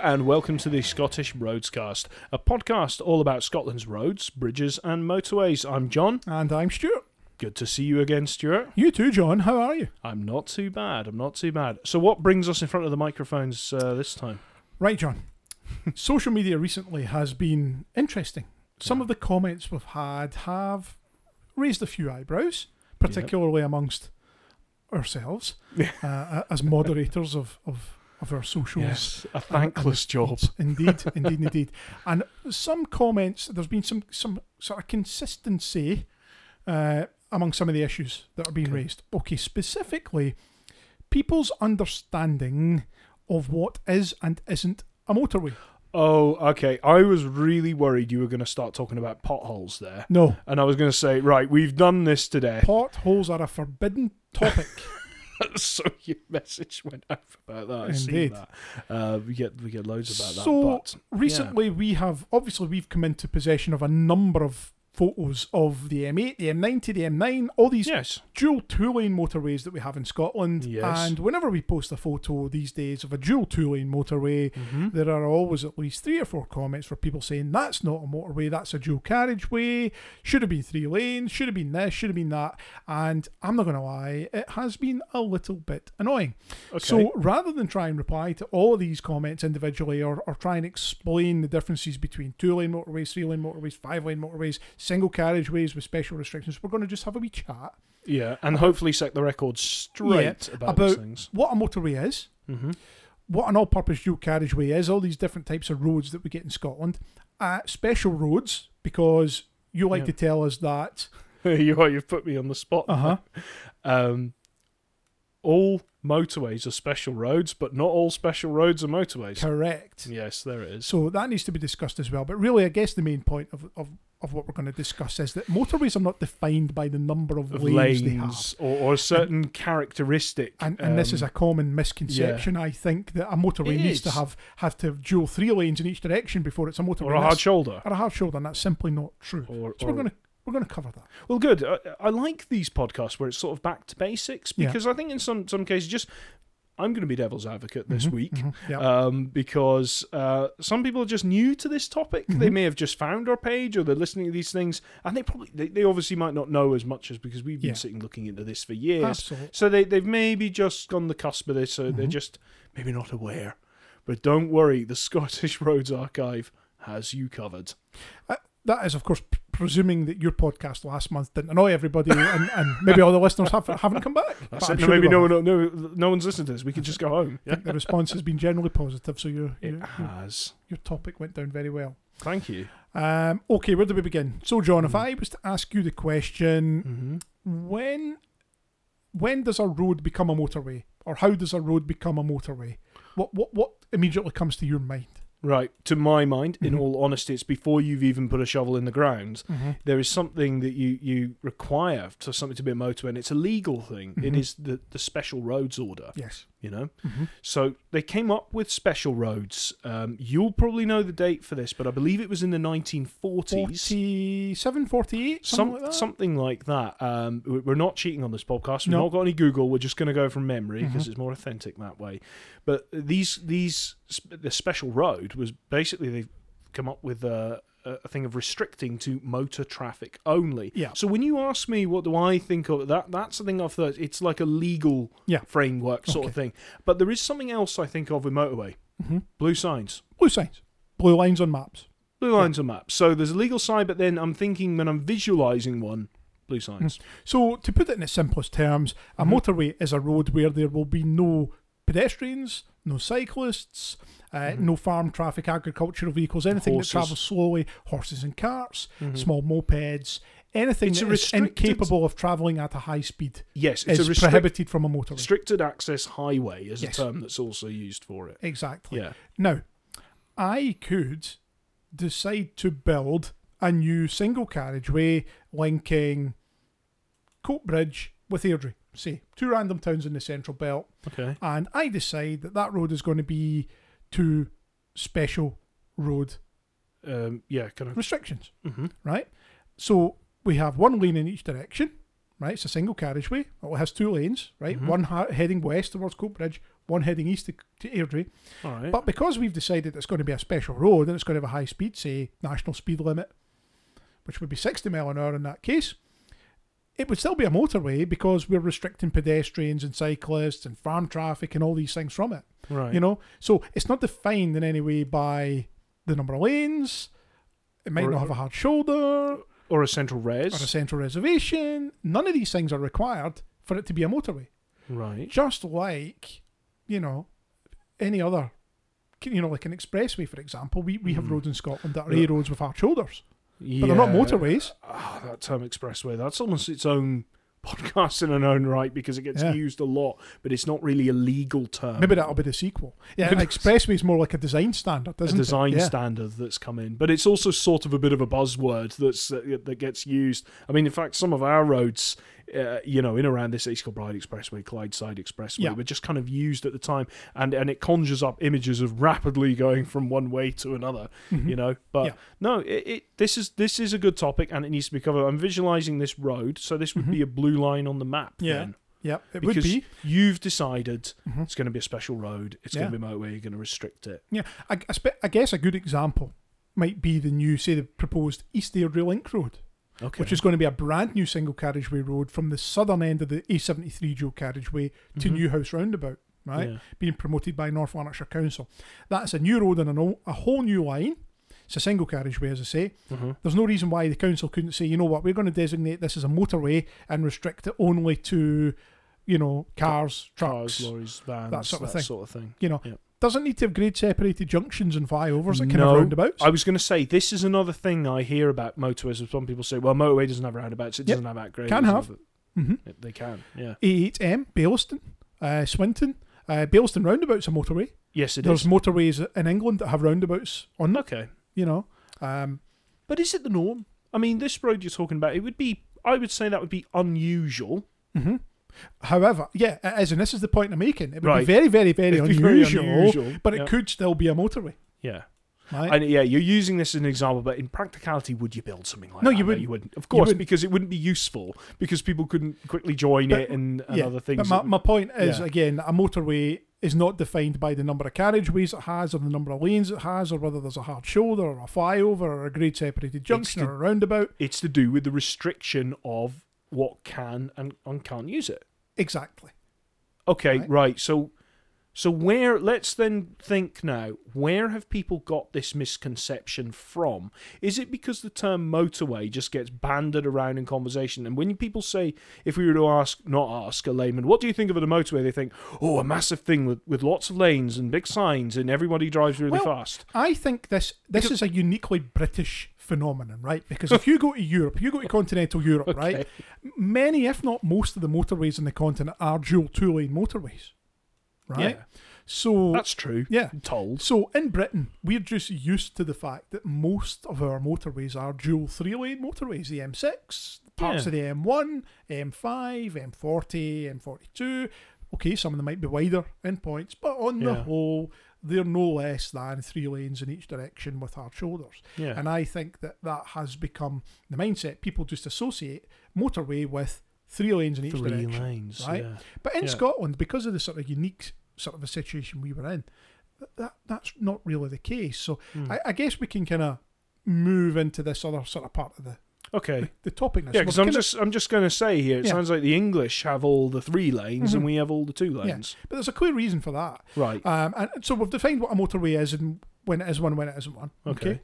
and welcome to the Scottish Roadscast, a podcast all about Scotland's roads, bridges and motorways. I'm John. And I'm Stuart. Good to see you again, Stuart. You too, John. How are you? I'm not too bad. So what brings us in front of the microphones this time? Right, John. Social media recently has been interesting. Some of the comments we've had have raised a few eyebrows, particularly amongst ourselves as moderators of our socials. Yes, a thankless job. Indeed. And some comments, there's been some sort of consistency among some of the issues that are being raised. Okay, specifically, people's understanding of what is and isn't a motorway. Oh, okay. I was really worried you were going to start talking about potholes there. No. And I was going to say, right, we've done this today. Potholes are a forbidden topic. So your message went out about that. Indeed. I see that. We get loads about that. So recently we've come into possession of a number of photos of the M8, the M90, the M9, all these dual two-lane motorways that we have in Scotland. Yes. And whenever we post a photo these days of a dual two-lane motorway, there are always at least 3 or 4 comments for people saying, that's not a motorway, that's a dual carriageway, should have been 3 lanes, should have been this, should have been that. And I'm not going to lie, it has been a little bit annoying. Okay. So rather than try and reply to all of these comments individually or try and explain the differences between 2-lane motorways, 3-lane motorways, 5-lane motorways, single carriageways with special restrictions, we're going to just have a wee chat. Yeah, and hopefully set the record straight about these things. What a motorway is, what an all-purpose dual carriageway is, all these different types of roads that we get in Scotland, special roads, because you like to tell us that... You've put me on the spot. All motorways are special roads, but not all special roads are motorways. Correct. Yes, there it is. So that needs to be discussed as well. But really, I guess the main point of what we're going to discuss is that motorways are not defined by the number of lanes they have. Or a certain characteristic. And this is a common misconception, I think, that a motorway needs to have to have dual 3 lanes in each direction before it's a motorway. Or a hard shoulder. Or a hard shoulder, and that's simply not true. So we're going to cover that. Well, good. I like these podcasts where it's sort of back to basics, because I think in some cases, I'm going to be devil's advocate this week, because some people are just new to this topic. They may have just found our page, or they're listening to these things, and they obviously might not know as much as, because we've been sitting looking into this for years. Absolutely. So they've maybe just on the cusp of this, so they're just maybe not aware. But don't worry, the Scottish Roads Archive has you covered. That is, of course, presuming that your podcast last month didn't annoy everybody, and maybe all the listeners haven't come back. Maybe no one's listening to this. We can just go home. I think the response has been generally positive, so your topic went down very well. Thank you. Okay, where do we begin? So, John, if I was to ask you the question, when does a road become a motorway, or how does a road become a motorway? What immediately comes to your mind? Right, to my mind, in all honesty, it's before you've even put a shovel in the ground. There is something that you require for something to be a motorway, and it's a legal thing. It is the Special Roads Order. Yes. You know? So they came up with special roads. You'll probably know the date for this, but I believe it was in the 1940s. 47, 48, something like that. We're not cheating on this podcast. We've not got any Google. We're just going to go from memory, because it's more authentic that way. But the special road was basically, they've come up with a thing of restricting to motor traffic only. Yeah. So when you ask me what do I think of that's the thing I've thought. It's like a legal framework sort of thing. But there is something else I think of with motorway. Blue signs. Blue signs. Blue lines on maps. Blue lines on maps. So there's a legal side, but then I'm thinking when I'm visualising one, blue signs. So to put it in its simplest terms, a motorway is a road where there will be no pedestrians, no cyclists, no farm traffic, agricultural vehicles, anything that travels slowly, horses and carts, small mopeds, anything that is incapable of travelling at a high speed. Yes, it's prohibited from a motorway. Restricted access highway is a term that's also used for it. Exactly. Yeah. Now, I could decide to build a new single carriageway linking Coatbridge with Airdrie. Say 2 random towns in the Central Belt. Okay. And I decide that road is going to be 2 special road restrictions. Right? So we have 1 lane in each direction. Right? It's a single carriageway. It has 2 lanes. Right? One heading west towards Coatbridge, one heading east to Airdrie. All right. But because we've decided it's going to be a special road and it's going to have a high speed, say, national speed limit, which would be 60 mile an hour in that case, it would still be a motorway because we're restricting pedestrians and cyclists and farm traffic and all these things from it. Right. You know? So it's not defined in any way by the number of lanes. It might not have a hard shoulder. Or a central res. Or a central reservation. None of these things are required for it to be a motorway. Right. Just like, you know, any other, you know, like an expressway, for example. We have roads in Scotland that are A roads with hard shoulders. Yeah. But they're not motorways. That term expressway, that's almost its own podcast in its own right because it gets used a lot, but it's not really a legal term. Maybe that'll be the sequel. Yeah, expressway is more like a design standard, isn't it? A design standard that's come in. But it's also sort of a bit of a buzzword that gets used. I mean, in fact, some of our roads, you know, in around this East Kilbride Expressway, Clydeside Expressway, were just kind of used at the time, and it conjures up images of rapidly going from one way to another, you know. But no, this is a good topic, and it needs to be covered. I'm visualizing this road, so this would be a blue line on the map. Then. Yeah, it because would be. You've decided it's going to be a special road. It's going to be motorway. You're going to restrict it. Yeah, I guess a good example might be the new, say, the proposed East Airdrie Link Road. Okay. Which is going to be a brand new single carriageway road from the southern end of the A73 dual carriageway to Newhouse Roundabout, right? Yeah. Being promoted by North Lanarkshire Council. That's a new road and a whole new line. It's a single carriageway, as I say. There's no reason why the council couldn't say, you know what, we're going to designate this as a motorway and restrict it only to, you know, cars, trucks, lorries, vans, that sort of thing. You know, doesn't need to have grade separated junctions and flyovers that can have roundabouts. I was going to say, this is another thing I hear about motorways. Some people say, well, motorway doesn't have roundabouts, it doesn't have outgrades. Can have. They can, yeah. A8M, Baillieston, Swinton. Baillieston roundabout's a motorway. Yes, it There's is. motorways in England that have roundabouts on them. Okay. You know. But is it the norm? I mean, this road you're talking about, I would say that would be unusual. However, yeah, it is, and this is the point I'm making. It would be very, very, very unusual, but it could still be a motorway. Yeah. Right? And you're using this as an example, but in practicality, would you build something like that? No, you wouldn't. You wouldn't. Of course, because it wouldn't be useful, because people couldn't quickly join it and other things. But my point is, again, a motorway is not defined by the number of carriageways it has or the number of lanes it has or whether there's a hard shoulder or a flyover or a grade separated junction or a roundabout. It's to do with the restriction of what can and can't use it. Exactly. Okay, right. So where, let's then think now, where have people got this misconception from? Is it because the term motorway just gets banded around in conversation? And when people say, if we were to not ask a layman, what do you think of a motorway? They think, oh, a massive thing with lots of lanes and big signs and everybody drives really fast. I think this is a uniquely British phenomenon, right? Because if you go to Europe, you go to continental Europe, right? Many, if not most of the motorways in the continent are dual two-lane motorways. Right? Yeah. So that's true. Yeah. I'm told. So in Britain, we're just used to the fact that most of our motorways are dual three-lane motorways. The M6, parts of the M1, M5, M40, M42. Okay, some of them might be wider endpoints, but on the whole, they're no less than 3 lanes in each direction with hard shoulders. Yeah. And I think that has become the mindset. People just associate motorway with 3 lanes in each direction. 3 lanes, right? Yeah. But in Scotland, because of the sort of unique sort of a situation we were in, that's not really the case. So I guess we can kind of move into this other sort of part of the topic. Yeah, because I'm just going to say here, it sounds like the English have all the 3 lanes and we have all the 2 lanes. Yeah. But there's a clear reason for that. Right. And so we've defined what a motorway is and when it is one, when it isn't one. Okay.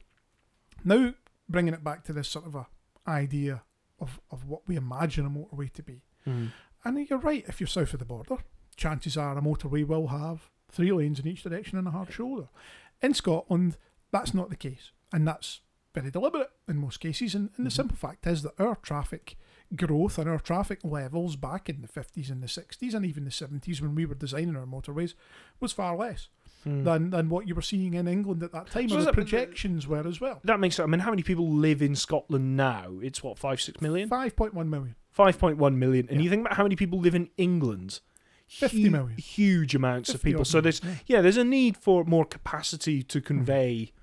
Now, bringing it back to this sort of a idea of what we imagine a motorway to be. And you're right, if you're south of the border, chances are a motorway will have 3 lanes in each direction and a hard shoulder. In Scotland, that's not the case. And that's very deliberate in most cases. And the simple fact is that our traffic growth and our traffic levels back in the 50s and the 60s and even the 70s when we were designing our motorways was far less than what you were seeing in England at that time. So the projections were as well. That makes sense. I mean, how many people live in Scotland now? It's what, 5-6 million? 5.1 million. 5.1 million. And you think about how many people live in England? 50 million. Huge amounts of people. So there's a need for more capacity to convey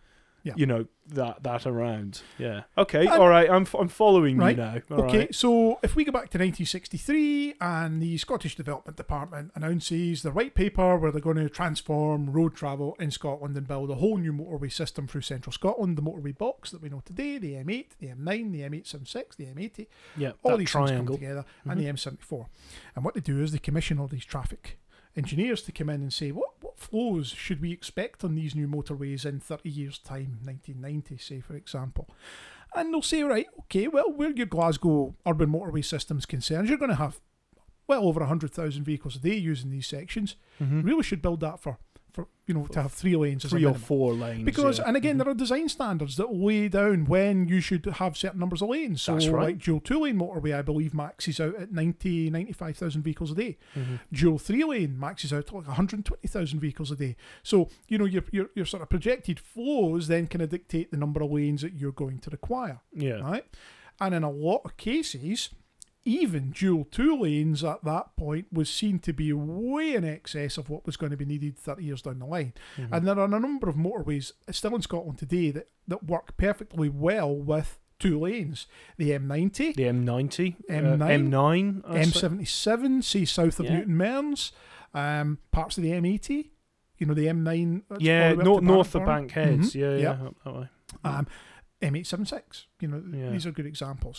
that around. Yeah. Okay. All right. I'm following you now. All okay. Right. So if we go back to 1963 and the Scottish Development Department announces the white paper where they're going to transform road travel in Scotland and build a whole new motorway system through central Scotland, the motorway box that we know today, the M8, the M9, the M876, the M80, all these triangle things come together, and the M74. And what they do is they commission all these traffic engineers to come in and say, what flows should we expect on these new motorways in 30 years' time, 1990, say, for example. And they'll say, right, okay, well, where your Glasgow urban motorway system's concerned, you're going to have well over 100,000 vehicles a day using these sections. Really should build that for to have 3 lanes as a minimum. 3 or 4 lanes. Because, and again, there are design standards that lay down when you should have certain numbers of lanes. So, That's right. like dual 2-lane motorway, I believe, maxes out at 95,000 vehicles a day. Dual 3-lane maxes out to like 120,000 vehicles a day. So, your sort of projected flows then kind of dictate the number of lanes that you're going to require. Yeah. Right? And in a lot of cases, even dual 2 lanes at that point was seen to be way in excess of what was going to be needed 30 years down the line. And there are a number of motorways still in Scotland today that work perfectly well with 2 lanes. The M90, the M90, M9, M77, say south of Newton Mearns, parts of the M80, the M9. North of Bankheads. Yeah, up that way. M876, these are good examples.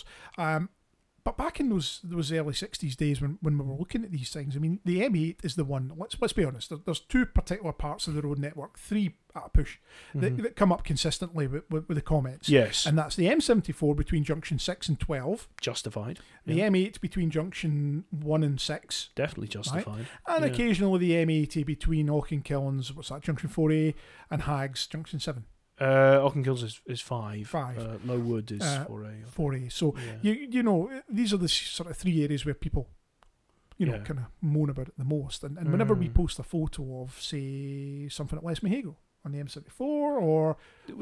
But back in those early 60s days when we were looking at these things, I mean, the M8 is the one, let's be honest, there's 2 particular parts of the road network, 3 at a push, that come up consistently with the comments. Yes. And that's the M74 between junction 6 and 12. Justified. The M8 between junction 1 and 6. Definitely justified. Right? And occasionally the M80 between Auchenkilns, junction 4A, and Hags, junction 7. Auchenkilns is 5. Low Wood is 4A. 4A. So these are the sort of 3 areas where people, kind of moan about it the most. And whenever we post a photo of, say, something at West Mahago on the M74 or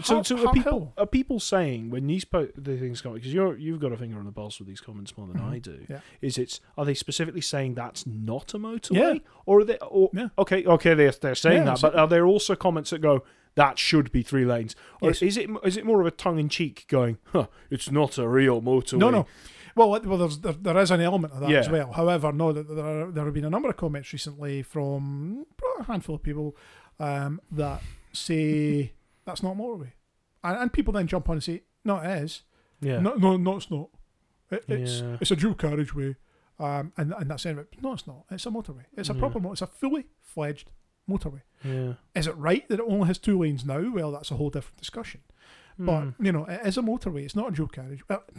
are people saying when these the things come, because you've got a finger on the pulse with these comments more than I do. Yeah. Are they specifically saying that's not a motorway, or are they? Okay, they're saying that, but are there also comments that go, that should be 3 lanes? Or is it more of a tongue-in-cheek going, it's not a real motorway? No. Well, there is an element of that as well. However, no, there have been a number of comments recently from a handful of people that say that's not a motorway. And people then jump on and say, no, it is. Yeah. No, it's not. It's a dual carriageway. And that's it. No, it's not. It's a motorway. It's a proper motorway. It's a fully fledged motorway. Yeah. Is it right that it only has 2 lanes now? Well, that's a whole different discussion. But, it is a motorway. It's not a dual carriage.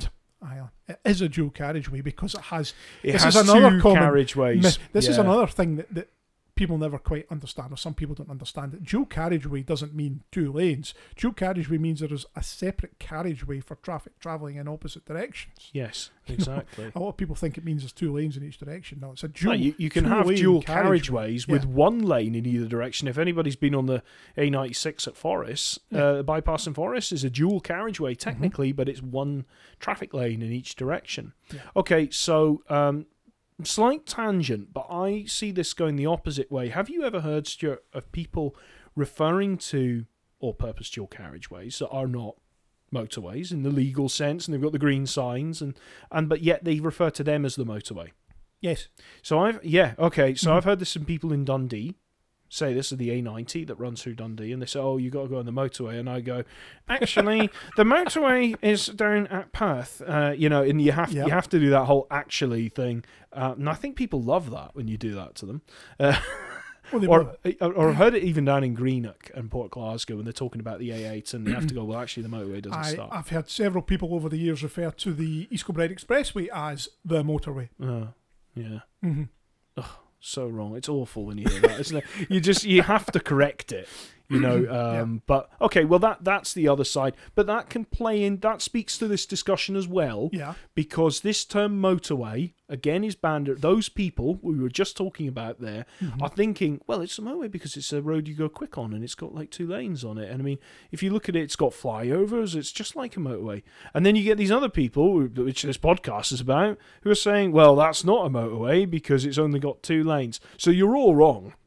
It is a dual carriageway because it has 2 carriageways. This is another thing that people never quite understand, or some people don't understand it. Dual carriageway doesn't mean 2 lanes. Dual carriageway means there is a separate carriageway for traffic travelling in opposite directions. Yes, exactly. A lot of people think it means there's 2 lanes in each direction. No, it's a dual. You can have dual carriageways with 1 lane in either direction. If anybody's been on the A96 at Forres, bypass in Forres is a dual carriageway technically, but it's 1 traffic lane in each direction. Yeah. Okay, so slight tangent, but I see this going the opposite way. Have you ever heard, Stuart, of people referring to all-purpose dual carriageways that are not motorways in the legal sense, and they've got the green signs, but yet they refer to them as the motorway? Yes. So I've heard this from people in Dundee say this is the A90 that runs through Dundee, and they say, you got to go on the motorway, and I go, actually, the motorway is down at Perth, and you have to do that whole actually thing, and I think people love that when you do that to them. Or I've heard it even down in Greenock and Port Glasgow when they're talking about the A8 and they have to go, well, actually, the motorway doesn't start. I've heard several people over the years refer to the East Kilbride Expressway as the motorway. Yeah. Mm-hmm. Ugh, so wrong. It's awful when you hear that, isn't it? You have to correct it. But okay, well that's the other side, but that can play in, that speaks to this discussion as well, because this term motorway again is banned. Those people we were just talking about there are thinking, well, it's a motorway because it's a road you go quick on and it's got like 2 lanes on it, and I mean, if you look at it, it's got flyovers, it's just like a motorway. And then you get these other people, which this podcast is about, who are saying, well, that's not a motorway because it's only got 2 lanes. So you're all wrong.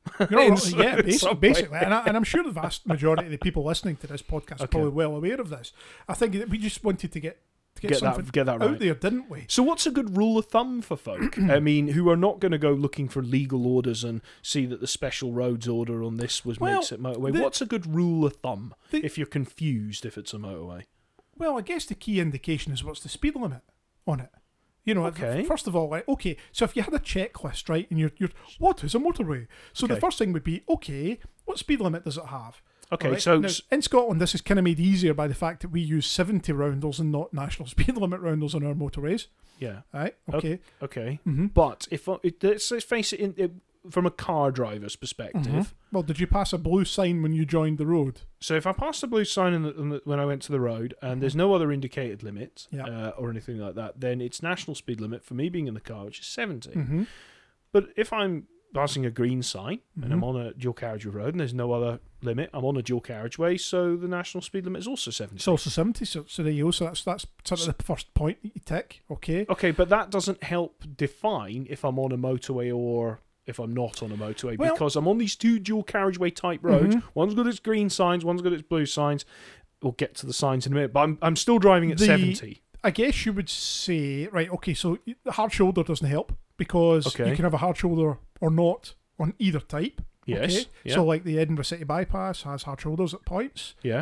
Basically. And I'm sure the vast majority of the people listening to this podcast are probably well aware of this. I think that we just wanted to get that right out there, didn't we? So what's a good rule of thumb for folk? I mean, who are not going to go looking for legal orders and see that the special roads order on this makes it motorway. What's a good rule of thumb if you're confused if it's a motorway? Well, I guess the key indication is what's the speed limit on it. You know, first of all, so if you had a checklist, right, and you're what is a motorway? So the first thing would be, what speed limit does it have? Okay, right? so now, in Scotland, this is kind of made easier by the fact that we use 70 roundels and not national speed limit roundels on our motorways. Yeah. Right. Okay. Okay. Mm-hmm. But let's face it, from a car driver's perspective. Well, did you pass a blue sign when you joined the road? So if I passed the blue sign when I went to the road and there's no other indicated limit or anything like that, then it's national speed limit for me being in the car, which is 70. Mm-hmm. But if I'm passing a green sign and I'm on a dual carriageway road and there's no other limit, I'm on a dual carriageway, so the national speed limit is also 70. It's also 70, so there you go. So that's sort of the first point that you tick. Okay, but that doesn't help define if I'm on a motorway or if I'm not on a motorway, because I'm on these two dual carriageway type roads. One's got its green signs, one's got its blue signs. We'll get to the signs in a minute, but I'm still driving at 70. I guess you would say, right, okay, so the hard shoulder doesn't help because you can have a hard shoulder or not on either type. Yes. Okay? Yeah. So like the Edinburgh City Bypass has hard shoulders at points. Yeah.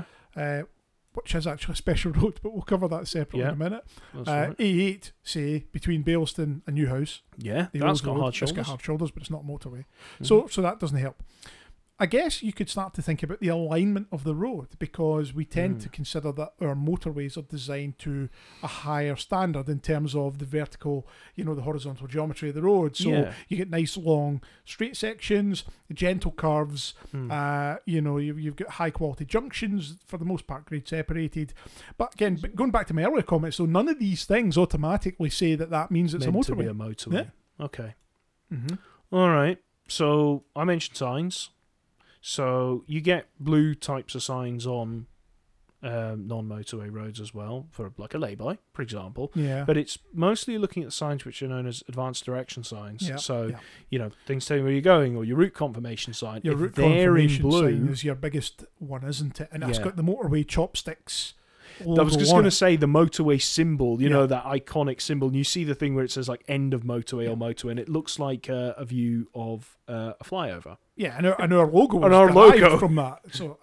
Which is actually a special road, but we'll cover that separately in a minute. Right. A8, say, between Bailston and Newhouse. Yeah, that's got hard shoulders. It's got hard shoulders, but it's not motorway. So that doesn't help. I guess you could start to think about the alignment of the road, because we tend to consider that our motorways are designed to a higher standard in terms of the vertical, the horizontal geometry of the road. So you get nice long straight sections, gentle curves, you've got high quality junctions, for the most part grade separated. But again, going back to my earlier comments, so none of these things automatically say that means it's meant a motorway. To be a motorway. Yeah. Okay. All right. So I mentioned signs. So you get blue types of signs on non-motorway roads as well, for like a lay-by, for example. Yeah. But it's mostly looking at signs which are known as advanced direction signs. Yeah. So, things telling you where you're going, or your route confirmation sign. Your route confirmation sign is your biggest one, isn't it? And it's got the motorway chopsticks. I was just going to say the motorway symbol, that iconic symbol. And you see the thing where it says like end of motorway or motorway, and it looks like a view of a flyover. Yeah, and our logo was derived from that. So,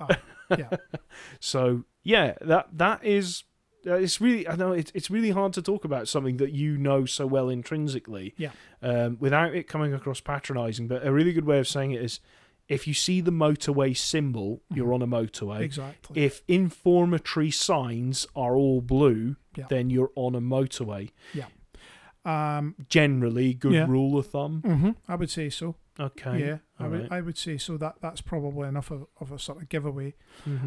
So that is. It's really, I know it's really hard to talk about something that you know so well intrinsically, without it coming across patronising. But a really good way of saying it is, if you see the motorway symbol, you're on a motorway. Exactly. If informatory signs are all blue, then you're on a motorway. Yeah. Generally, good rule of thumb. I would say so. Okay. Yeah, I would say so. That's probably enough of a sort of giveaway.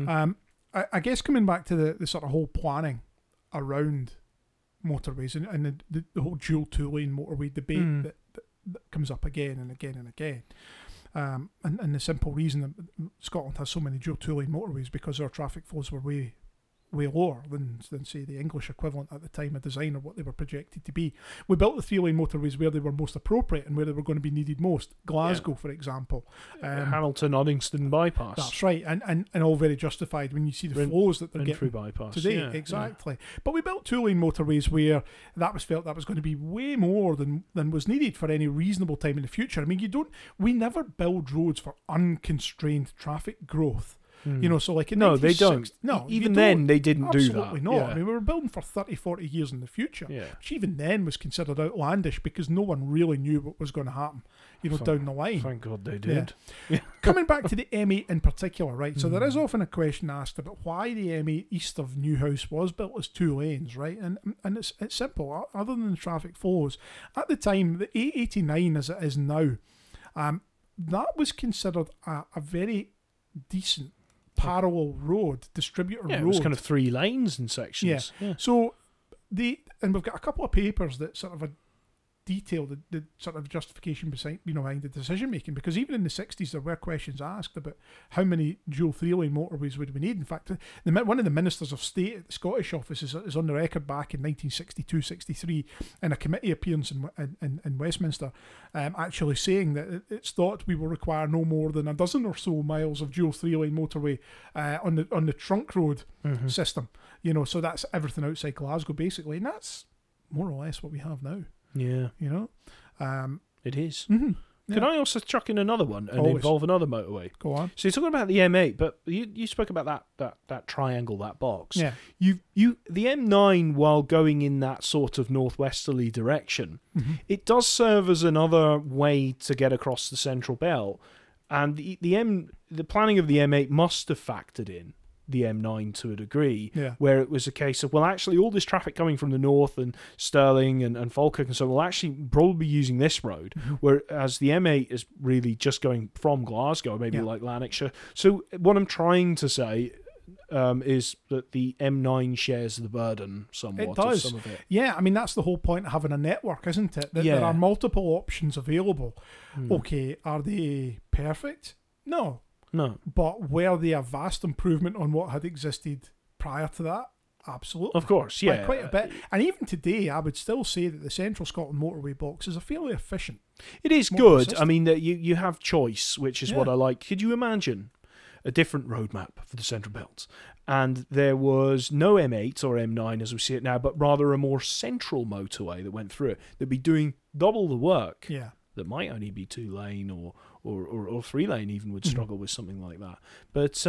I guess coming back to the sort of whole planning around motorways and the whole dual two-lane motorway debate that comes up again and again and again. And the simple reason that Scotland has so many dual two-lane motorways because our traffic flows were way lower than say the English equivalent at the time of design or what they were projected to be. We built the three-lane motorways where they were most appropriate and where they were going to be needed most. Glasgow, for example. Hamilton, Uddingston bypass. That's right, and all very justified when you see the flows that they're getting bypass today. Yeah, exactly. Yeah. But we built two-lane motorways where that was felt that was going to be way more than was needed for any reasonable time in the future. I mean, we never build roads for unconstrained traffic growth. So like in they don't. No, even then they didn't do that. Absolutely not. Yeah. I mean, we were building for 30, 40 years in the future, which even then was considered outlandish because no one really knew what was going to happen, down the line. Thank God they did. Yeah. Coming back to the M8 in particular, right? So there is often a question asked about why the M8 east of Newhouse was built as two lanes, right? And it's simple. Other than the traffic flows, at the time, the A89 as it is now, that was considered a very decent parallel road, distributor road. It was kind of 3 lanes in sections. Yeah. So we've got a couple of papers that sort of detail, the sort of justification behind the decision making, because even in the 60s there were questions asked about how many dual 3-lane motorways would we need. In fact, one of the ministers of state at the Scottish office is on the record back in 1962-63 in a committee appearance in Westminster, actually saying that it's thought we will require no more than a dozen or so miles of dual 3-lane motorway on the trunk road system. So that's everything outside Glasgow basically, and that's more or less what we have now. Yeah. It is. Mm-hmm. Yeah. Can I also chuck in another one and involve another motorway? Go on. So you're talking about the M8, but you spoke about that triangle, that box. Yeah. The M9, while going in that sort of northwesterly direction, it does serve as another way to get across the Central Belt, and the planning of the M8 must have factored in the M9 to a degree, where it was a case of, well, actually all this traffic coming from the north and Stirling and Falkirk and so on will actually probably be using this road, whereas the M8 is really just going from Glasgow, maybe like Lanarkshire. So what I'm trying to say is that the M9 shares the burden somewhat. It does. Of some of it. Yeah, I mean, that's the whole point of having a network, isn't it? That there are multiple options available. Okay, are they perfect? No. But were they a vast improvement on what had existed prior to that? Absolutely. Of course, yeah. By quite a bit. And even today, I would still say that the Central Scotland Motorway box is a fairly efficient. It is good. System. I mean, you have choice, which is what I like. Could you imagine a different roadmap for the Central Belt? And there was no M8 or M9 as we see it now, but rather a more central motorway that went through it. That'd be doing double the work. Yeah. That might only be 2-lane or 3-lane even would struggle with something like that. But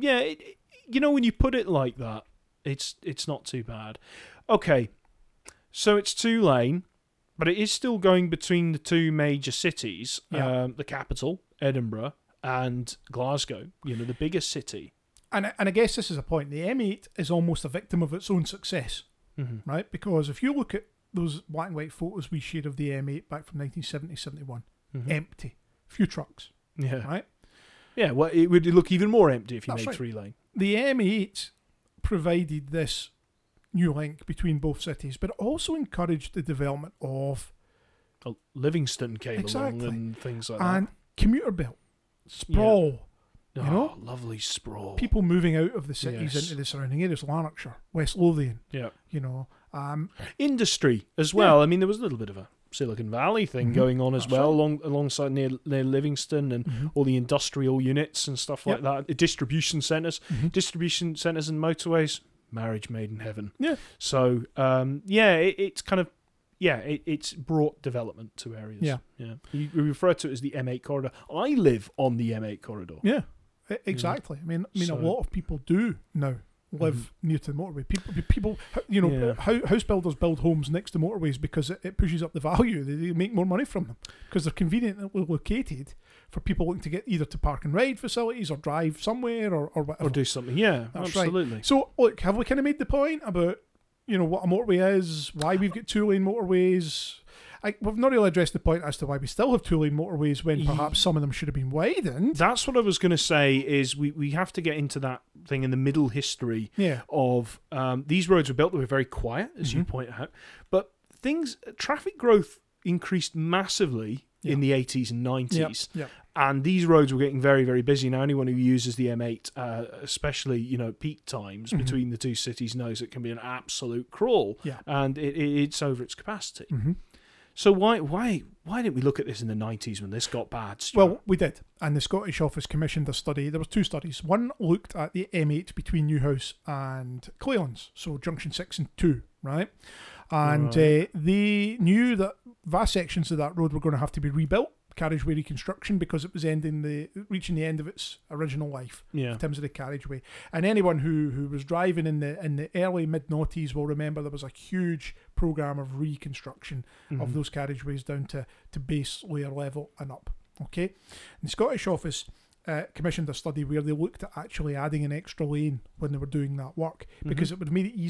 when you put it like that, it's not too bad. Okay, so it's 2-lane, but it is still going between the two major cities, the capital, Edinburgh, and Glasgow, the biggest city. And I guess this is a point. The M8 is almost a victim of its own success, right? Because if you look at those black and white photos we shared of the M8 back from 1970-71, empty. Few trucks. Yeah. Right? Yeah, well, it would look even more empty if you made 3-lane. The M8 provided this new link between both cities, but it also encouraged the development of Livingston came along and things like that. And commuter belt. Sprawl. Yeah. Lovely sprawl. People moving out of the cities into the surrounding areas, Lanarkshire, West Lothian. Yeah. Industry as well. I mean, there was a little bit of a Silicon Valley thing going on as well, alongside near Livingston and all the industrial units and stuff like that. Distribution centres. Distribution centres and motorways. Marriage made in heaven. Yeah. So, it's kind of, it's brought development to areas. Yeah. You refer to it as the M8 corridor. I live on the M8 corridor. Yeah, exactly. I mean, a lot of people do now live near to the motorway. People, house builders build homes next to motorways because it pushes up the value. They make more money from them because they're conveniently located for people looking to get either to park and ride facilities or drive somewhere or whatever. Or do something. Yeah, that's absolutely. Right. So, look, have we kind of made the point about what a motorway is, why we've got 2-lane motorways? We've not really addressed the point as to why we still have 2-lane motorways when perhaps some of them should have been widened. That's what I was going to say, is we have to get into that thing in the middle history of these roads were built, they were very quiet, as you point out, but traffic growth increased massively in the 80s and 90s. And these roads were getting very, very busy. Now, anyone who uses the M8, especially peak times between the two cities, knows it can be an absolute crawl, and it's over its capacity. So why didn't we look at this in the 90s when this got bad, Stuart? Well, we did, and the Scottish Office commissioned a study. There was 2 studies. One looked at the M8 between Newhouse and Clayons, so junction 6 and 2, right? And they knew that vast sections of that road were going to have to be rebuilt, carriageway reconstruction, because it was reaching the end of its original life in terms of the carriageway. And anyone who was driving in the early mid-noughties will remember there was a huge programme of reconstruction of those carriageways down to base layer level and up. Okay, and the Scottish Office commissioned a study where they looked at actually adding an extra lane when they were doing that work, because it would have made it easier.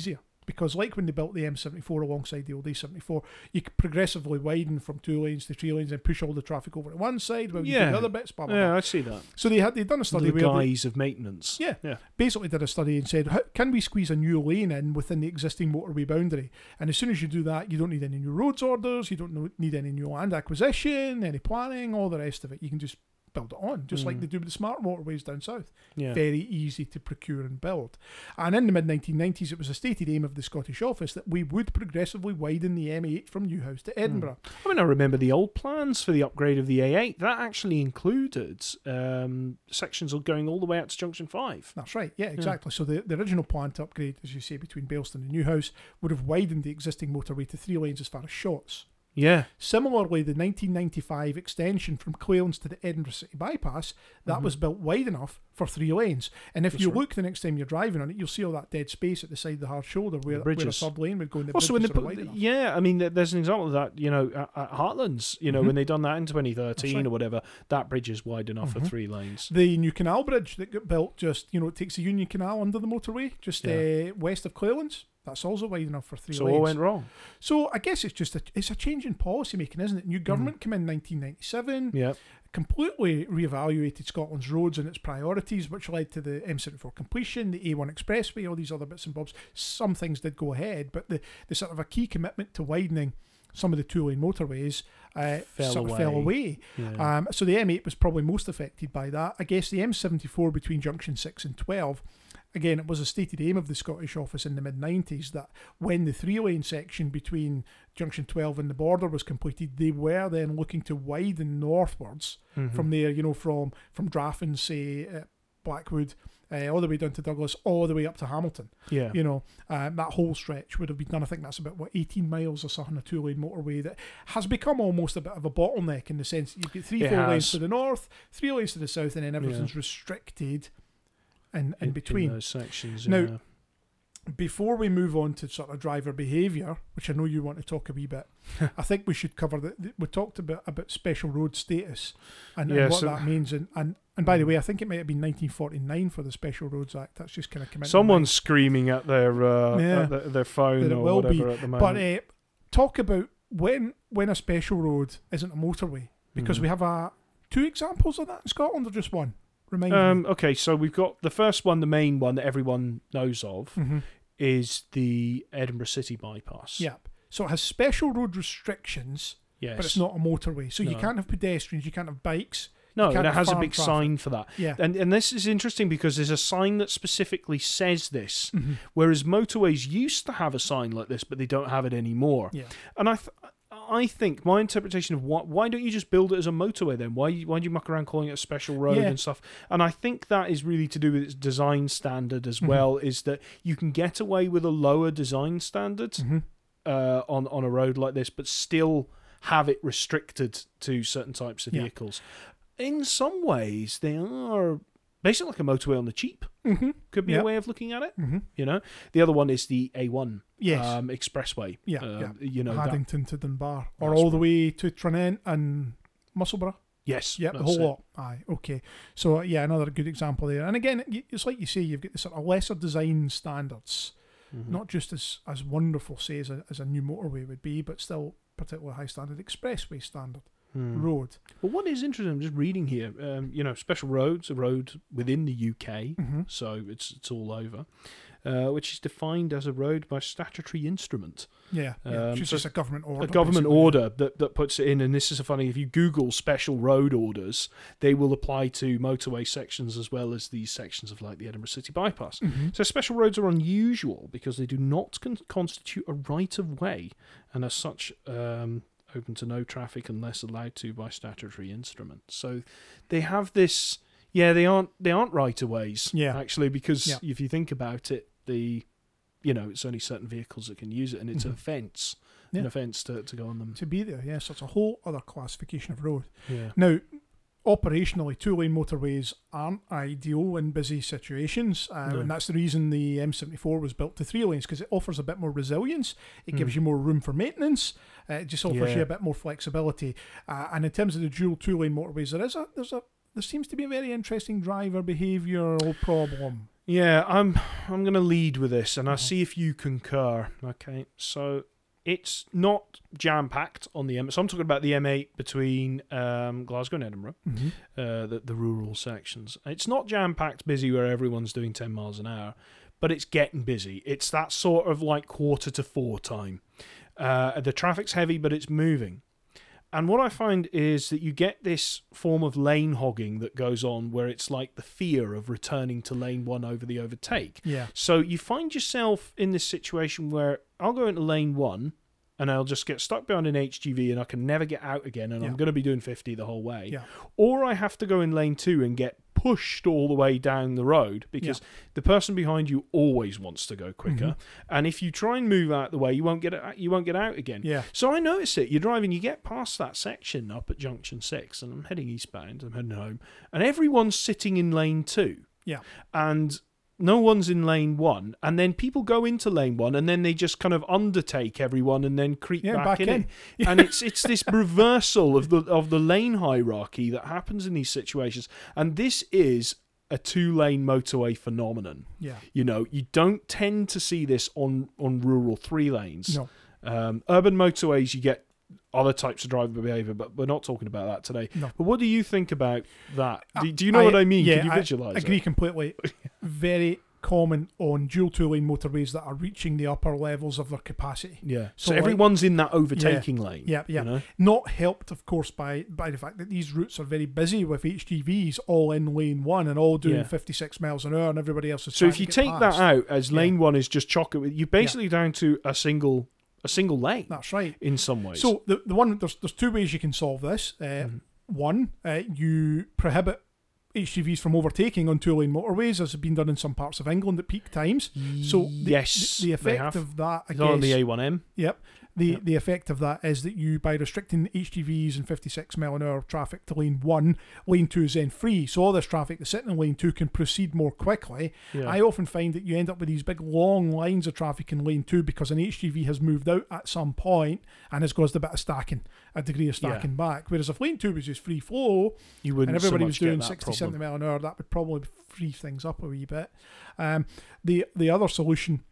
because like when they built the M74 alongside the old A74, you could progressively widen from 2 lanes to 3 lanes and push all the traffic over to one side while you do the other bits, blah, blah, blah. Yeah, I see that. So they'd done a study the guise of maintenance. Yeah. Basically did a study and said, can we squeeze a new lane in within the existing motorway boundary? And as soon as you do that, you don't need any new roads orders, you don't need any new land acquisition, any planning, all the rest of it. You can just build it on, just like they do with the smart motorways down south. Yeah. Very easy to procure and build. And in the mid-1990s, it was a stated aim of the Scottish Office that we would progressively widen the M8 from Newhouse to Edinburgh. I mean, I remember the old plans for the upgrade of the A8. That actually included sections going all the way out to Junction 5. That's right, yeah, exactly. So the original plan to upgrade, as you say, between Bailston and Newhouse would have widened the existing motorway to 3 lanes as far as Shotts. Yeah. Similarly, the 1995 extension from Clelands to the Edinburgh City Bypass, that was built wide enough for 3 lanes. And if you look the next time you're driving on it, you'll see all that dead space at the side of the hard shoulder where a third lane would go in the also, bridges are wide enough. Yeah, I mean, there's an example of that, at Heartlands, when they done that in 2013 or whatever, that bridge is wide enough for 3 lanes. The new canal bridge that got built just, it takes the Union Canal under the motorway, just west of Clelands. That's also wide enough for 3 lanes. So all went wrong. So I guess it's just a change in policy making, isn't it? New government came in 1997. Yeah. Completely reevaluated Scotland's roads and its priorities, which led to the M74 completion, the A1 Expressway, all these other bits and bobs. Some things did go ahead, but the sort of a key commitment to widening some of the 2-lane motorways fell away. Yeah. So the M8 was probably most affected by that. I guess the M74 between Junction 6 and 12, again, it was a stated aim of the Scottish Office in the mid-90s that when the 3-lane section between Junction 12 and the border was completed, they were then looking to widen northwards from there, from Draffin, say, Blackwood, all the way down to Douglas, all the way up to Hamilton. Yeah. That whole stretch would have been done. I think that's about, 18 miles or something, a 2-lane motorway that has become almost a bit of a bottleneck in the sense that you've got 3-4 lanes to the north, 3 lanes to the south, and then everything's restricted in between. In those sections, Now, before we move on to sort of driver behaviour, which I know you want to talk a wee bit, I think we should cover we talked about special road status and what that means. And by the way, I think it might have been 1949 for the Special Roads Act. That's just kind of come in. Someone's screaming at their phone or whatever at the moment. But talk about when a special road isn't a motorway, because we have 2 examples of that in Scotland, or just one? Okay, so we've got the first one, the main one that everyone knows of, is the Edinburgh City Bypass. Yeah. So it has special road restrictions, but it's not a motorway. So you can't have pedestrians, you can't have bikes. No, and it has a big sign for that. Yeah. And this is interesting because there's a sign that specifically says this, whereas motorways used to have a sign like this, but they don't have it anymore. Yeah. And I think my interpretation of why don't you just build it as a motorway then? Why do you muck around calling it a special road and stuff? And I think that is really to do with its design standard as well, is that you can get away with a lower design standard on a road like this, but still have it restricted to certain types of vehicles. In some ways, they are basically like a motorway on the cheap. Could be a way of looking at it. The other one is the A1 expressway. Haddington to Dunbar, or all the way to Tranent and Musselburgh. Yes. Yep, the whole lot. Aye, okay. So another good example there. And again, it's like you say, you've got the sort of lesser design standards, not just as wonderful, say, as a new motorway would be, but still particularly high standard expressway standard. Road. Well, what is interesting, I'm just reading here, special roads, a road within the UK, so it's all over, which is defined as a road by statutory instrument. Which is just a government order. A government order that puts it in, and this is funny, if you Google special road orders, they will apply to motorway sections as well as these sections of like the Edinburgh City Bypass. So special roads are unusual because they do not constitute a right of way, and as such, open to no traffic unless allowed to by statutory instruments. So they have this. They aren't right of ways. Actually, because if you think about it, it's only certain vehicles that can use it, and it's an offence. An offence to go on them. To be there, so it's a whole other classification of road. Now, operationally, 2-lane motorways aren't ideal in busy situations, and that's the reason the M74 was built to 3 lanes, because it offers a bit more resilience. It gives you more room for maintenance. It just offers you a bit more flexibility. And in terms of the dual 2-lane motorways, there seems to be a very interesting driver behavioural problem. Yeah, I'm going to lead with this, and I'll see if you concur. Okay, so it's not jam-packed on the M8. So I'm talking about the M8 between Glasgow and Edinburgh, the rural sections. It's not jam-packed busy where everyone's doing 10 miles an hour, but it's getting busy. It's that sort of like 3:45 time. The traffic's heavy, but it's moving. And what I find is that you get this form of lane hogging that goes on where it's like the fear of returning to lane 1 over the overtake. Yeah. So you find yourself in this situation where I'll go into lane 1 and I'll just get stuck behind an HGV and I can never get out again, and I'm going to be doing 50 the whole way. Yeah. Or I have to go in lane 2 and get pushed all the way down the road because the person behind you always wants to go quicker, and if you try and move out the way, you won't get out again. Yeah. So I notice it. You're driving, you get past that section up at junction 6, and I'm heading eastbound. I'm heading home, and everyone's sitting in lane 2. Yeah. And no one's in lane 1, and then people go into lane 1, and then they just kind of undertake everyone and then creep back in. And it's this reversal of the lane hierarchy that happens in these situations. And this is a 2-lane motorway phenomenon. Yeah. You know, you don't tend to see this on rural 3 lanes. No. Urban motorways, you get other types of driver behaviour, but we're not talking about that today. No. But what do you think about that? Do you know what I mean? Yeah, Can you visualise it? I agree completely. Very common on dual 2-lane motorways that are reaching the upper levels of their capacity. Yeah. So everyone's in that overtaking lane. Yeah, yeah. You know? Not helped, of course, by the fact that these routes are very busy with HGVs all in lane 1 and all doing 56 miles an hour, and everybody else is so trying if you to get take past. that out as lane 1 is just chock-a-block, you're basically down to a single lane. That's right. In some ways. So the one there's 2 ways you can solve this. One, you prohibit HGVs from overtaking on 2-lane motorways, as has been done in some parts of England at peak times. So the effect of that, I guess, on the A1M. Yep. The effect of that is that you, by restricting HGVs and 56 mile an hour traffic to lane 1, lane 2 is then free. So all this traffic that's sitting in lane 2 can proceed more quickly. Yeah. I often find that you end up with these big long lines of traffic in lane 2 because an HGV has moved out at some point and has caused a bit of stacking, a degree of stacking back. Whereas if lane 2 was just free flow and everybody was doing 60, 70 mile an hour, that would probably free things up a wee bit. The other solution,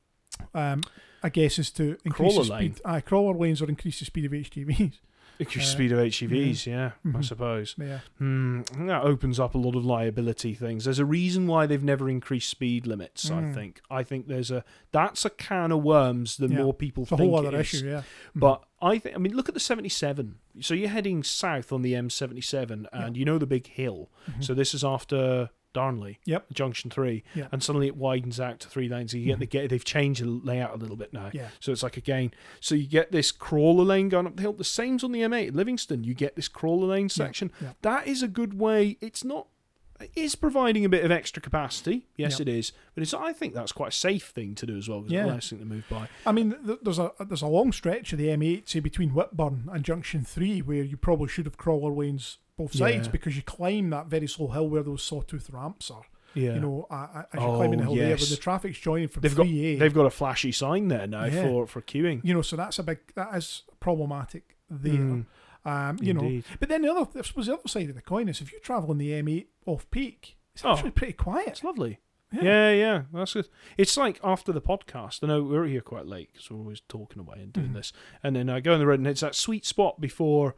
I guess, is to increase the speed. Crawler lanes or increase the speed of HGVs. Increase the speed of HGVs, I suppose. Yeah. That opens up a lot of liability things. There's a reason why they've never increased speed limits, I think. I think that's a can of worms the more people think it is. It's a whole other issue, yeah. But I mean, look at the 77. So you're heading south on the M77, and you know the big hill. So this is after Darnley, junction 3, and suddenly it widens out to 3 lanes. So you get they've changed the layout a little bit now. So it's like so you get this crawler lane going up the hill. The same's on the M8 at Livingston. You get this crawler lane section. That is a good way. It is providing a bit of extra capacity. Yes, it is. But I think that's quite a safe thing to do as well, because it's a nice thing to move by. I mean, there's a long stretch of the M8, say between Whitburn and junction 3, where you probably should have crawler lanes both sides, because you climb that very slow hill where those sawtooth ramps are. Yeah. You know, as you're climbing the hill there, when the traffic's joining from 3A. They've got a flashy sign there now for queuing. You know, so that is problematic there. You know, but then I suppose the other side of the coin is if you travel on the M8 off peak, it's actually pretty quiet. It's lovely. Yeah, that's good. It's like after the podcast. I know we're here quite late because we're always talking away and doing this, and then I go on the road and it's that sweet spot before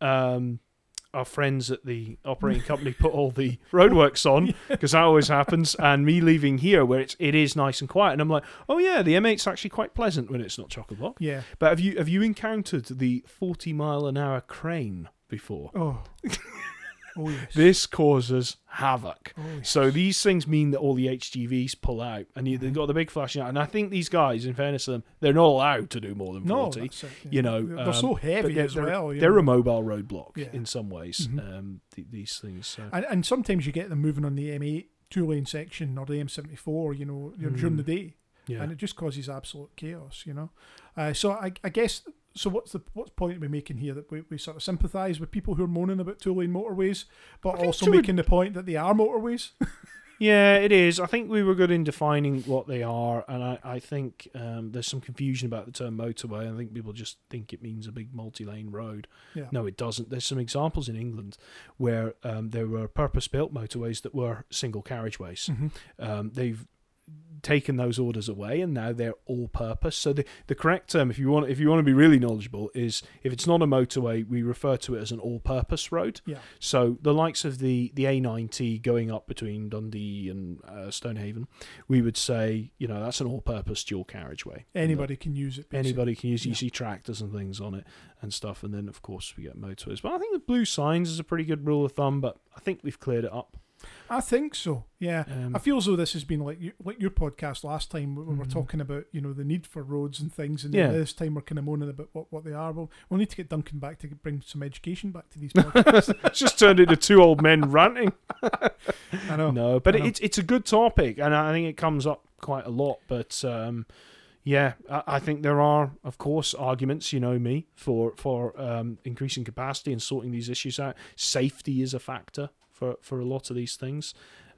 our friends at the operating company put all the roadworks on, because that always happens, and me leaving here where it is nice and quiet, and I'm like, oh yeah, the M8's actually quite pleasant when it's not chock-a-block. Yeah. But have you encountered the 40 mile an hour crane before? Oh yes. This causes havoc. Oh, yes. So these things mean that all the HGVs pull out, and they've got the big flashing out. And I think these guys, in fairness to them, they're not allowed to do more than 40. No, that's it, you know, they're so heavy as well. They're a mobile roadblock in some ways. These things. So. And sometimes you get them moving on the M8 2-lane section or the M74. You know, during the day, and it just causes absolute chaos. You know, so I guess. So what's point are we making here, that we sort of sympathise with people who are moaning about 2-lane motorways, but also making the point that they are motorways? Yeah, it is. I think we were good in defining what they are, and I think there's some confusion about the term motorway. I think people just think it means a big multi-lane road. Yeah. No, it doesn't. There's some examples in England where there were purpose-built motorways that were single carriageways. They've taken those orders away, and now they're all-purpose. So the correct term, if you want to be really knowledgeable, is if it's not a motorway, we refer to it as an all-purpose road. Yeah. So the likes of the A90 going up between Dundee and Stonehaven, we would say, that's an all-purpose dual carriageway. Anybody can use it. Basically. Anybody can use. You see tractors and things on it and stuff, and then of course we get motorways. But I think the blue signs is a pretty good rule of thumb. But I think we've cleared it up. I think so. Yeah, I feel as though this has been like your podcast last time. We were talking about the need for roads and things, and this time we're kind of moaning about what they are. We'll need to get Duncan back to bring some education back to these podcasts. It's just turned into two old men ranting. I know. No, but it's a good topic, and I think it comes up quite a lot. But I think there are, of course, arguments. Me for increasing capacity and sorting these issues out. Safety is a factor for a lot of these things.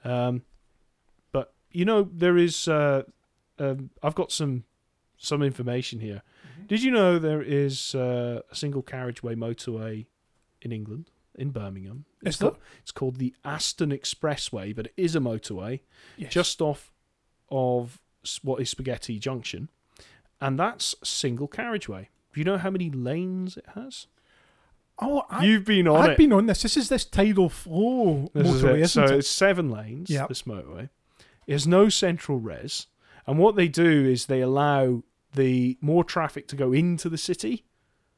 But there is I've got some information here. Did you know there is a single carriageway motorway in England, in Birmingham? It's called the Aston Expressway, but it is a motorway just off of what is Spaghetti Junction, and that's single carriageway. Do you know how many lanes it has? Oh, you've been on it. I've been on this. This is this tidal flow motorway, isn't it? So it's 7 lanes, this motorway. It has no central res. And what they do is they allow the more traffic to go into the city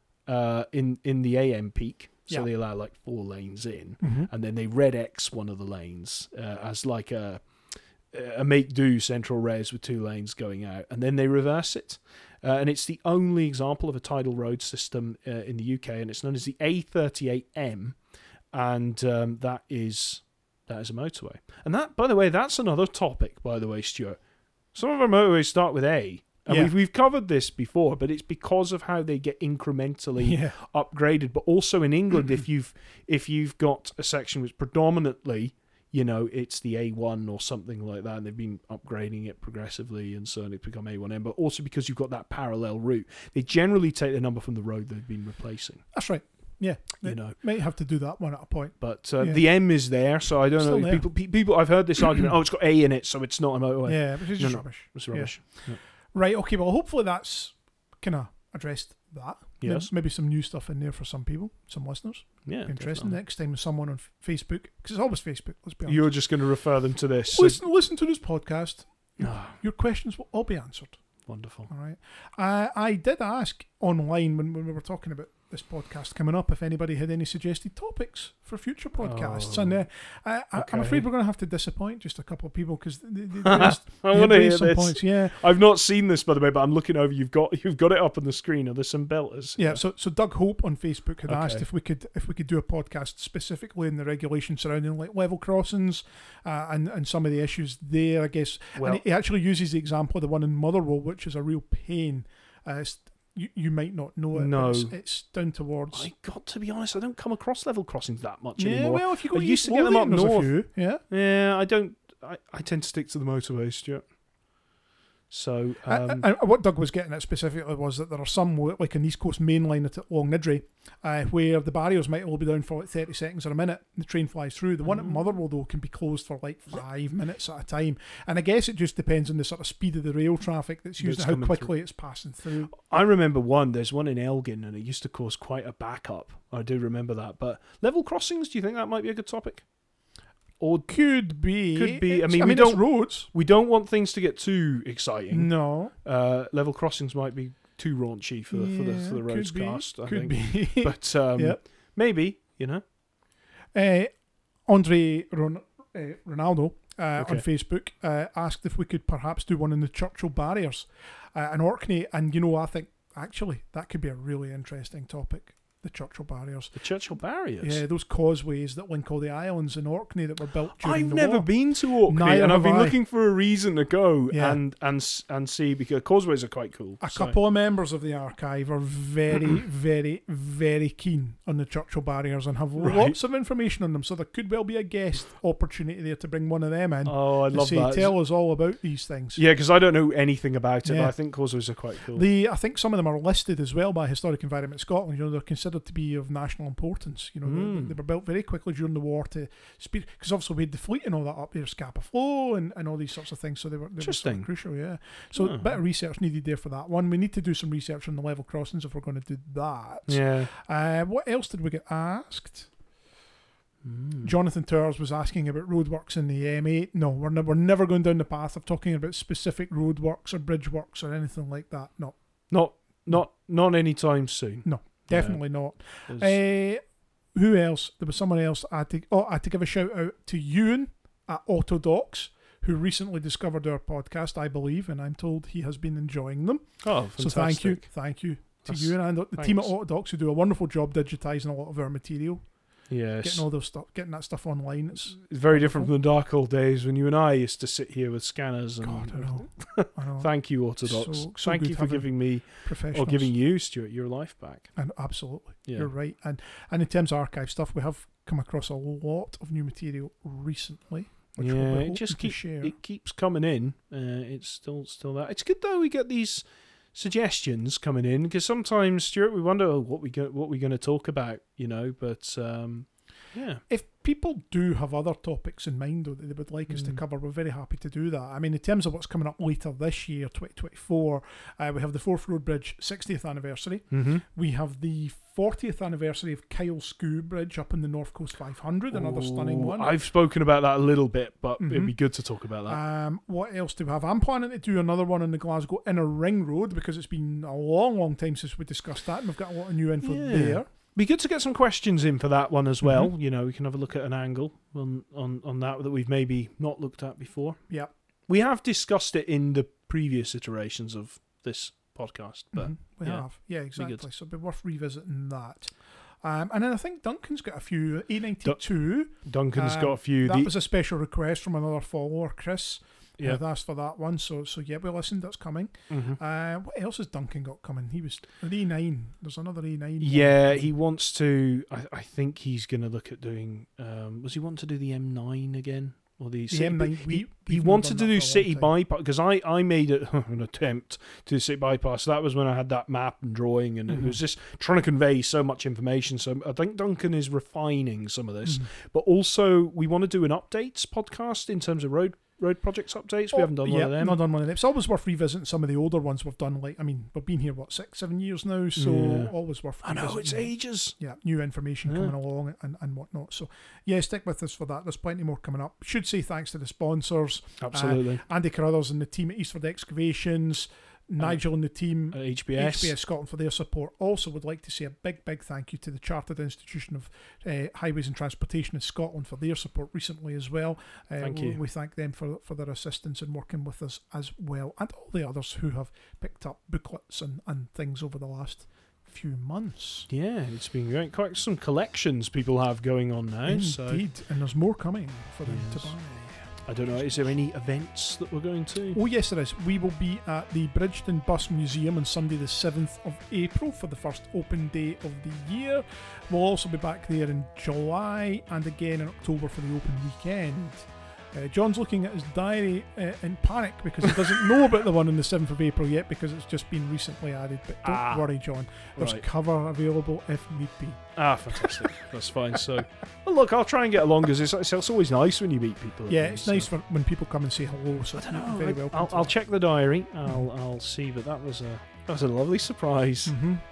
in the AM peak. So they allow like 4 lanes in. And then they red X one of the lanes as like a make-do central res with 2 lanes going out. And then they reverse it. And it's the only example of a tidal road system in the UK, and it's known as the A38M, and that is a motorway. And that, by the way, that's another topic, by the way, Stuart. Some of our motorways start with A, and we've covered this before, but it's because of how they get incrementally upgraded. But also in England, if you've got a section which predominantly it's the A1 or something like that, and they've been upgrading it progressively, and so it's become A1M, but also because you've got that parallel route, they generally take the number from the road they've been replacing. That's right. Yeah, might have to do that one at a point. But the M is there, so I don't know. People, I've heard this argument, it's got A in it, so it's not a motorway. Yeah, but it's just rubbish. It's rubbish. Yeah. Right, okay, well, hopefully that's kind of addressed that. Yes. Maybe some new stuff in there for some people, some listeners. Yeah, interesting. Definitely. Next time, someone on Facebook, because it's always Facebook. Let's be honest. You're just going to refer them to this. Listen to this podcast. Your questions will all be answered. Wonderful. All right. I did ask online when we were talking about this podcast coming up if anybody had any suggested topics for future podcasts, and I'm afraid we're going to have to disappoint just a couple of people because I want to hear some this. Points. Yeah, I've not seen this, by the way, but I'm looking over. You've got it up on the screen. Are there some belters? Yeah. So Doug Hope on Facebook had asked if we could do a podcast specifically in the regulations surrounding like level crossings and some of the issues there. I guess, well, and he actually uses the example of the one in Motherwell, which is a real pain. You might not know it. No, but it's down towards. I got to be honest, I don't come across level crossings that much yeah, anymore. Well, if you go, I used to get them up north. Yeah, I don't. I tend to stick to the motorways, Stuart. So, and what Doug was getting at specifically was that there are some, like an East Coast main line at Long Nidri, where the barriers might only be down for like 30 seconds or a minute, and the train flies through. The one at Motherwell, though, can be closed for like 5 minutes at a time. And I guess it just depends on the sort of speed of the rail traffic that's used and how quickly it's passing through. I remember there's one in Elgin, and it used to cause quite a backup. I do remember that. But level crossings, do you think that might be a good topic? Or could be. I mean, we don't roads. We don't want things to get too exciting. No. Level crossings might be too raunchy for the roads cast. I think. Be. But maybe Andre Ronaldo on Facebook asked if we could perhaps do one in the Churchill barriers in Orkney, and I think actually that could be a really interesting topic. the Churchill barriers. The Churchill barriers? Yeah, those causeways that link all the islands in Orkney that were built during the war. I've never been to Orkney, and I've been looking for a reason to go and see, because causeways are quite cool. A couple of members of the archive are very, very, very keen on the Churchill barriers and have lots of information on them, so there could well be a guest opportunity there to bring one of them in. Oh, I'd love that. Tell us all about these things. Yeah, because I don't know anything about it, but I think causeways are quite cool. I think some of them are listed as well by Historic Environment Scotland. You know, they're considered to be of national importance. You know, they were built very quickly during the war to speed, because obviously we had the fleet and all that up there, Scapa Flow and all these sorts of things. So they were sort of crucial. Yeah. So a bit of research needed there for that one. We need to do some research on the level crossings if we're going to do that. Yeah. What else did we get asked? Jonathan Towers was asking about roadworks in the M8. No, we're never going down the path of talking about specific roadworks or bridge works or anything like that. No. Not anytime soon. No, definitely not. Who else? There was someone else. I had to give a shout out to Ewan at Autodocs, who recently discovered our podcast, I believe, and I'm told he has been enjoying them. Oh, fantastic. So thank you to Ewan and the team at Autodocs, who do a wonderful job digitising a lot of our material. Yes. Getting that stuff online. It's very different from the dark old days when you and I used to sit here with scanners. And God, I know. Thank you, Orthodox. Thank you for giving me, or giving you, Stuart, your life back. And absolutely, you're right. And in terms of archive stuff, we have come across a lot of new material recently. Which it just keeps coming in. It's still that. It's good though. We get these suggestions coming in, because sometimes, Stuart, we wonder what we're going to talk about, you know, but if people do have other topics in mind that they would like us to cover, we're very happy to do that. I mean, in terms of what's coming up later this year, 2024, we have the Forth Road Bridge 60th anniversary. We have the 40th anniversary of Kyle Skoo Bridge up in the North Coast 500, another stunning one. I've spoken about that a little bit, but it'd be good to talk about that. What else do we have? I'm planning to do another one on the Glasgow Inner Ring Road, because it's been a long, long time since we discussed that, and we've got a lot of new info there. Be good to get some questions in for that one as well. You know, we can have a look at an angle on that we've maybe not looked at before. Yeah. We have discussed it in the previous iterations of this podcast, but we have. Yeah, exactly. So it'd be worth revisiting that. And then I think Duncan's got a few. A92. Duncan's got a few. That was a special request from another follower, Chris. Yeah, I've asked for that one, so yeah, we listened. That's coming. What else has Duncan got coming? He was an E9. There's another E9. Yeah, he wants to. I think he's going to look at doing. Was he want to do the M9 again, or the M9? He wanted to do city bypass, because I made an attempt to do city bypass. That was when I had that map and drawing, and it was just trying to convey so much information. So I think Duncan is refining some of this, but also we want to do an updates podcast in terms of road projects updates. We haven't done one of them. Not done one of them. It's always worth revisiting some of the older ones we've done. Like, I mean, we've been here 6-7 years now, so always worth. I know, it's ages. Yeah, new information coming along and whatnot. So yeah, stick with us for that. There's plenty more coming up. Should say thanks to the sponsors. Absolutely. Andy Carruthers and the team at Eastford Excavations. Nigel and the team at HBS Scotland for their support. Also would like to say a big thank you to the Chartered Institution of Highways and Transportation in Scotland for their support recently as well. Thank you. We thank them for their assistance in working with us as well, and all the others who have picked up booklets and things over the last few months. Yeah, it's been great. Quite some collections people have going on now. Indeed, and there's more coming for them to buy. I don't know, is there any events that we're going to? Oh yes, there is. We will be at the Bridgeton Bus Museum on Sunday the 7th of April for the first open day of the year. We'll also be back there in July and again in October for the open weekend. John's looking at his diary in panic because he doesn't know about the one on the 7th of April yet, because it's just been recently added. But don't worry, John. There's cover available if need be. Fantastic. That's fine. So, well, look, I'll try and get along, because it's always nice when you meet people. Yeah, it's nice for when people come and say hello. So I don't know. Very well. I'll check the diary. I'll see. But that was a lovely surprise.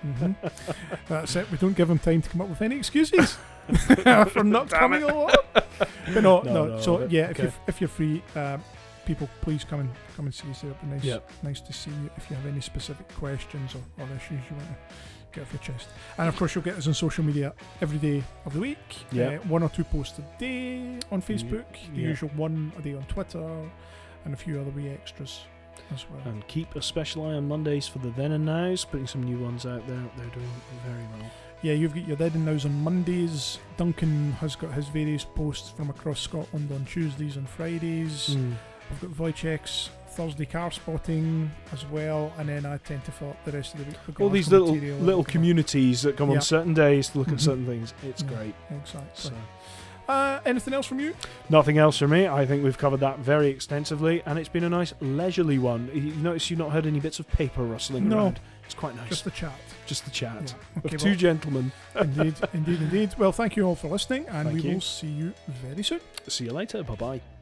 That's it. We don't give him time to come up with any excuses for not coming along. But no. So yeah, if you're free, people, please come and see us there. It'd be nice to see you. If you have any specific questions or issues you want to get off your chest, and of course you'll get us on social media every day of the week. One or two posts a day on Facebook, the usual one a day on Twitter, and a few other wee extras as well. And keep a special eye on Mondays for the Then and Nows, putting some new ones out there. They're doing very well. Yeah, you've got your Dead and Nows on Mondays. Duncan has got his various posts from across Scotland on Tuesdays and Fridays. We've got Wojciech's Thursday car spotting as well, and then I tend to fill up the rest of the week. All these little communities that come on certain days to look at certain things. It's great. Exactly. Anything else from you? Nothing else from me. I think we've covered that very extensively, and it's been a nice leisurely one. You notice you've not heard any bits of paper rustling around. It's quite nice. Just the chat. Yeah. Okay, of two gentlemen. Indeed. Well, thank you all for listening, and we will see you very soon. See you later. Bye-bye.